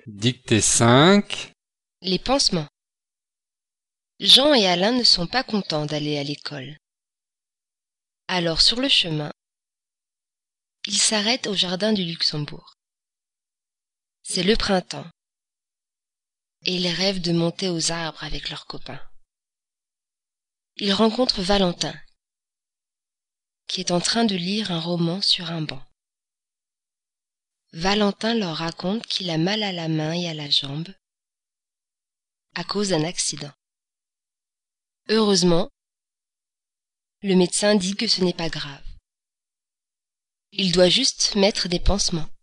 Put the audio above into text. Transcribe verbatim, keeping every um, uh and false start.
Dictée cinq. Les pansements. Jean et Alain ne sont pas contents d'aller à l'école. Alors sur le chemin, ils s'arrêtent au jardin du Luxembourg. C'est le printemps, et ils rêvent de monter aux arbres avec leurs copains. Ils rencontrent Valentin, qui est en train de lire un roman sur un banc. Valentin leur raconte qu'il a mal à la main et à la jambe à cause d'un accident. Heureusement, le médecin dit que ce n'est pas grave. Il doit juste mettre des pansements.